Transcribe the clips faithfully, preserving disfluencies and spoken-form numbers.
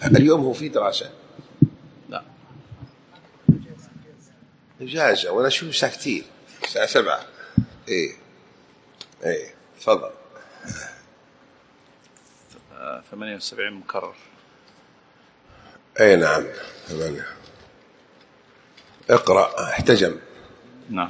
اليوم هو في دراسة؟ لا إجازة، وأنا أشوف ساكتين الساعة سبعة. إيه إيه تفضل. ثمانية وسبعين مكرر. أي نعم ثمانية. اقرأ. احتجم. نعم.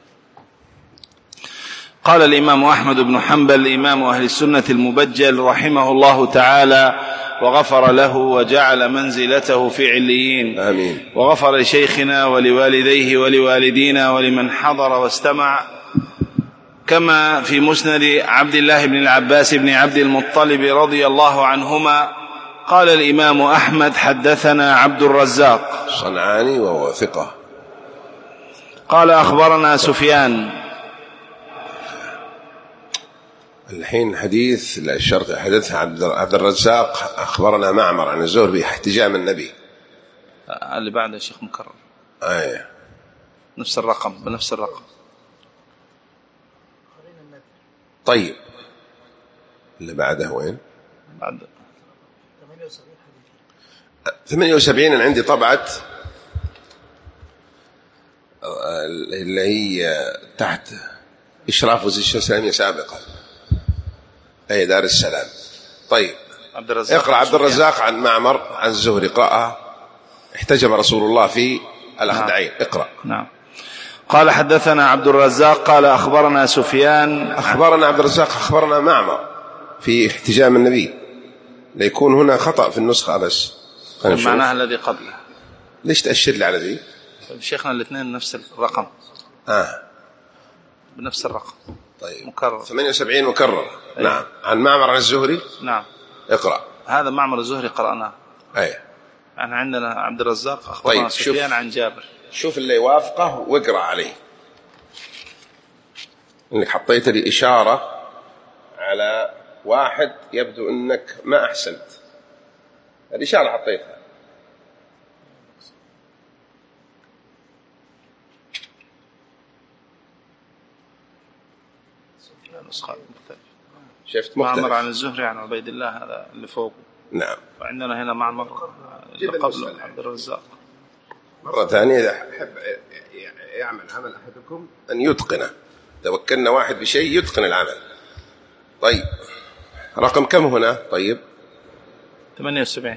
قال الإمام أحمد بن حنبل إمام أهل السنة المبجل رحمه الله تعالى وغفر له وجعل منزلته في عليين. آمين. وغفر لشيخنا ولوالديه ولوالدينا ولمن حضر واستمع، كما في مسند عبد الله بن العباس بن عبد المطلب رضي الله عنهما قال الإمام أحمد حدثنا عبد الرزاق صنعاني وهو ثقة. قال أخبرنا سفيان. الحين حديث الشرط حدث عبد الرزاق أخبرنا معمر عن الزهري احتجام النبي. اللي بعده شيخ مكرر. أيه. نفس الرقم بنفس الرقم. طيب اللي بعده وين؟ بعد ثمانية وسبعين عندي طبعت اللي هي تحت إشراف وزير الشؤون الإسلامية سابقا، أي دار السلام. طيب عبد الرزاق. اقرأ عبد الرزاق عن معمر عن الزهري. اقرأها. احتجم رسول الله في الأخدعين. نعم. اقرأ. نعم. قال حدثنا عبد الرزاق قال أخبرنا سفيان. أخبرنا عبد الرزاق أخبرنا معمر في احتجام النبي، ليكون هنا خطأ في النسخة بس. معناها الذي قبله. ليش تأشر لي على ذي؟ شيخنا الاثنين نفس الرقم. آه بنفس الرقم. طيب مكرر. ثمانية وسبعين مكرر. أيه. نعم. عن معمر عن الزهري. نعم. اقرأ. هذا معمر الزهري قرأناه. أي. يعني عندنا عبد الرزاق أخبرنا طيب سفيان عن جابر. شوف اللي يوافقه واقرأ عليه، إنك حطيت لي إشارة على واحد يبدو إنك ما أحسنت. الإشارة حطيتها. شفت مختلف. معمر عن الزهري عن عبيد الله هذا اللي فوق. نعم. وعندنا هنا معمر اللي قبله عبد الرزاق. مرة ثانية إذا أحب يعمل عمل أحدكم أن يتقنه، توكلنا واحد بشيء يتقن العمل. طيب رقم كم هنا؟ طيب ثمانية وسبعين.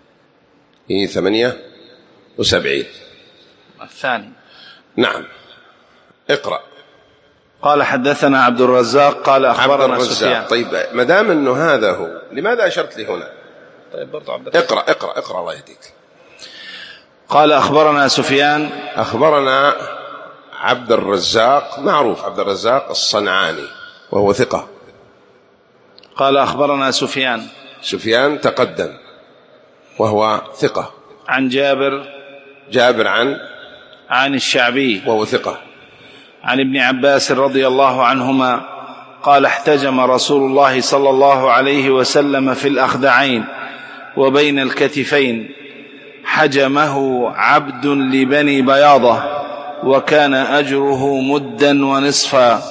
هي ثمانية وسبعين الثاني. نعم. اقرأ. قال حدثنا عبد الرزاق قال أخبرنا سفيان. طيب ما دام أنه هذا هو، لماذا أشرت لي هنا؟ طيب برضو عبد الرزاق. اقرأ اقرأ اقرأ الله يهديك. قال أخبرنا سفيان. أخبرنا عبد الرزاق، معروف عبد الرزاق الصنعاني وهو ثقة. قال أخبرنا سفيان. سفيان تقدم وهو ثقة. عن جابر. جابر عن عن الشعبي وهو ثقة. عن ابن عباس رضي الله عنهما قال احتجم رسول الله صلى الله عليه وسلم في الأخدعين وبين الكتفين، حجمه عبد لبني بياضة وكان أجره مدا ونصفا،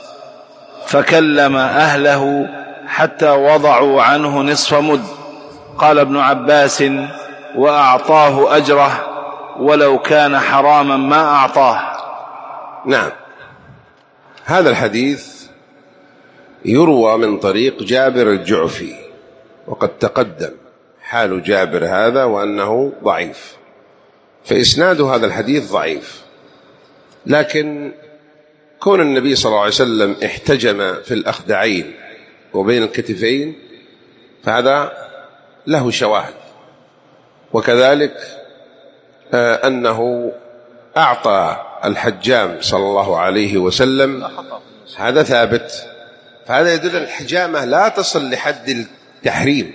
فكلم أهله حتى وضعوا عنه نصف مد. قال ابن عباس وأعطاه أجره ولو كان حراما ما أعطاه. نعم. هذا الحديث يروى من طريق جابر الجعفي، وقد تقدم حال جابر هذا وأنه ضعيف، فإسناد هذا الحديث ضعيف. لكن كون النبي صلى الله عليه وسلم احتجم في الأخدعين وبين الكتفين فهذا له شواهد، وكذلك أنه أعطى الحجام صلى الله عليه وسلم، هذا ثابت. فهذا يدل الحجامة لا تصل لحد التحريم.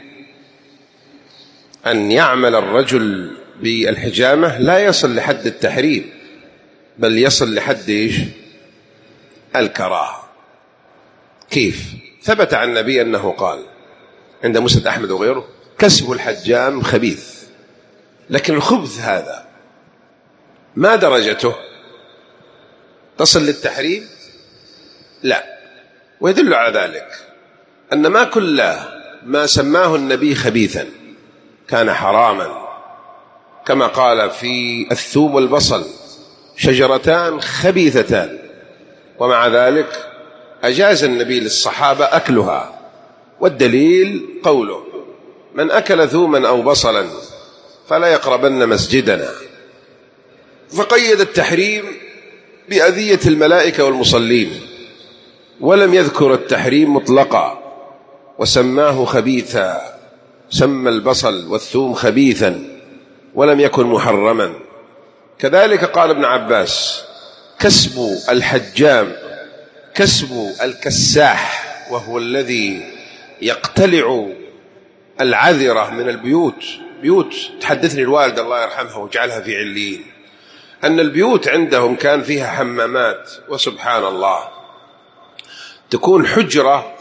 أن يعمل الرجل بالحجامة لا يصل لحد التحريم، بل يصل لحد إيش؟ الكراهة. كيف؟ ثبت عن النبي أنه قال عند مسند أحمد وغيره: كسب الحجام خبيث. لكن الخبث هذا ما درجته؟ تصل للتحريم؟ لا. ويدل على ذلك أن ما كل ما سماه النبي خبيثا كان حراما، كما قال في الثوم والبصل شجرتان خبيثتان، ومع ذلك أجاز النبي للصحابة أكلها، والدليل قوله: من أكل ثوما أو بصلا فلا يقربن مسجدنا. فقيد التحريم بأذية الملائكة والمصلين، ولم يذكر التحريم مطلقا، وسماه خبيثا، سمى البصل والثوم خبيثا ولم يكن محرما. كذلك قال ابن عباس: كسب الحجام كسب الكساح، وهو الذي يقتلع العذرة من البيوت. بيوت تحدثني الوالدة الله يرحمها وجعلها في عليين أن البيوت عندهم كان فيها حمامات، وسبحان الله تكون حجرة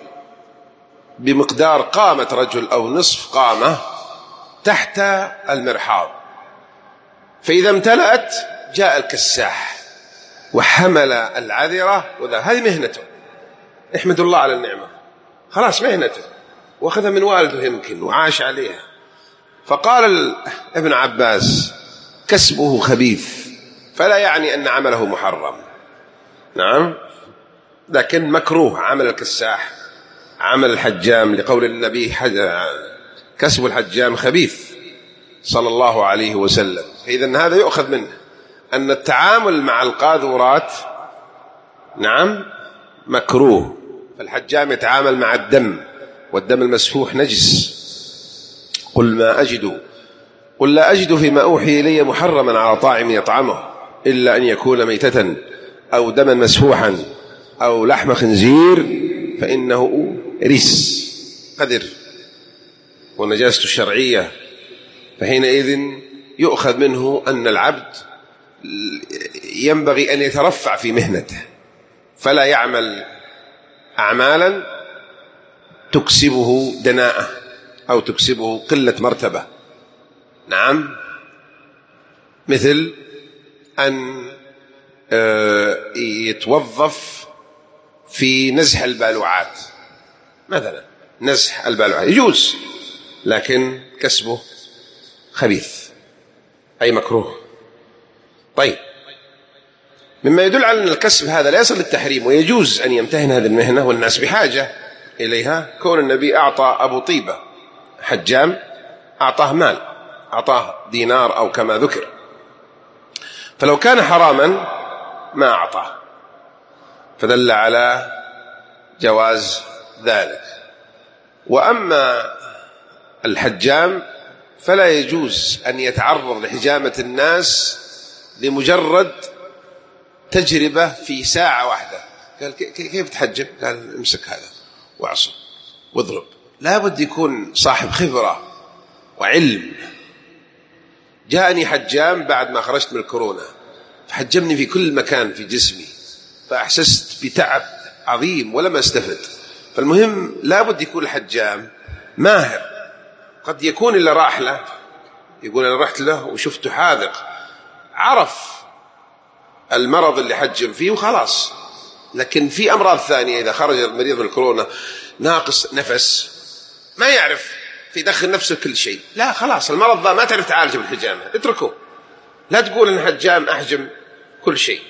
بمقدار قامة رجل أو نصف قامة تحت المرحاض، فإذا امتلأت جاء الكساح وحمل العذرة، وذا هذه مهنته، احمد الله على النعمة، خلاص مهنته واخذها من والده يمكن وعاش عليها. فقال ابن عباس: كسبه خبيث، فلا يعني أن عمله محرم، نعم، لكن مكروه عمل الكساح، عمل الحجام، لقول النبي: كسب الحجام خبيث صلى الله عليه وسلم. فإذا هذا يؤخذ منه أن التعامل مع القاذورات نعم مكروه، فالحجام يتعامل مع الدم، والدم المسفوح نجس. قل ما أجد قل لا أجد فيما أوحي إلي محرما على طاعم يطعمه إلا أن يكون ميتة أو دما مسفوحا أو لحم خنزير فإنه رجس قدر ونجاسة الشرعية. فحينئذ يؤخذ منه أن العبد ينبغي أن يترفع في مهنته، فلا يعمل أعمالا تكسبه دناءة أو تكسبه قلة مرتبة، نعم، مثل أن يتوظف في نزح البالوعات مثلا، نزح البالوعات يجوز، لكن كسبه خبيث أي مكروه. طيب، مما يدل على أن الكسب هذا لا يصل للتحريم ويجوز أن يمتهن هذه المهنة والناس بحاجة إليها، كون النبي أعطى أبو طيبة حجام، أعطاه مال، أعطاه دينار أو كما ذكر، فلو كان حراما ما أعطاه، فدل على جواز ذلك. وأما الحجام فلا يجوز أن يتعرض لحجامة الناس لمجرد تجربة في ساعة واحدة. قال: كيف تحجم؟ قال: امسك هذا واعصب واضرب. لا بد يكون صاحب خبرة وعلم. جاءني حجام بعد ما خرجت من الكورونا، فحجمني في كل مكان في جسمي، فأحسست بتعب عظيم ولم أستفد. فالمهم لا بد يكون الحجام ماهر، قد يكون إلا راح له يقول أنا رحت له وشفته حاذق، عرف المرض اللي حجم فيه وخلاص. لكن في أمراض ثانية إذا خرج المريض من الكورونا ناقص نفس ما يعرف في داخل نفسه كل شيء، لا خلاص المرض ذا ما تعرف تعالجه بالحجامة، اتركه. لا تقول أن حجام أحجم كل شيء،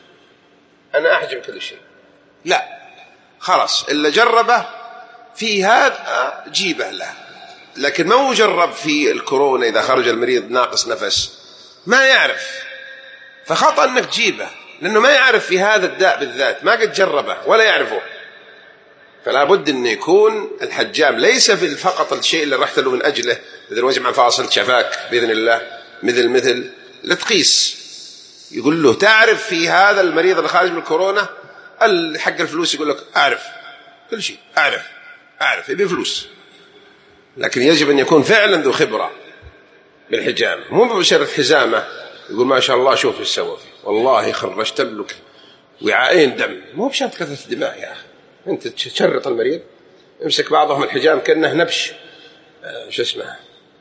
أنا أحجم كل شيء، لا خلاص، إلا جربه في هذا جيبه له، لكن ما هو جرب في الكورونا إذا خرج المريض ناقص نفس ما يعرف، فخطأ أنك تجيبه لأنه ما يعرف في هذا الداء بالذات، ما قد جربه ولا يعرفه. فلا بد أن يكون الحجام ليس في فقط الشيء اللي رحت له من أجله، مثل وجع فاصل شفاك بإذن الله، مثل مثل لتقيس، يقول له تعرف في هذا المريض اللي خارج من الكورونا حق الفلوس، يقول لك أعرف كل شيء، أعرف أعرف يبي فلوس. لكن يجب أن يكون فعلا ذو خبرة بالحجامة، مو بشرط حزامة يقول ما شاء الله شوف ايش سوى فيه، والله خرجت لك وعاءين دم، مو بشرط كثرة الدماء يا أخي. أنت تشرط المريض، امسك بعضهم الحجام كأنه نبش آه شو اسمه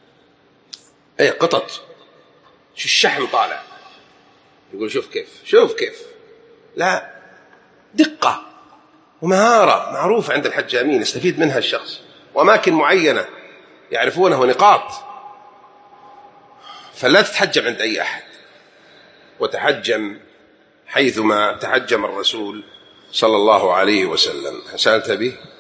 أي قطط، شو الشحم طالع، يقول شوف كيف شوف كيف، لا، دقة ومهارة معروفة عند الحجامين يستفيد منها الشخص، وأماكن معينة يعرفونها ونقاط فلا تتحجم عند أي أحد، وتحجم حيثما تحجم الرسول صلى الله عليه وسلم. سألت به؟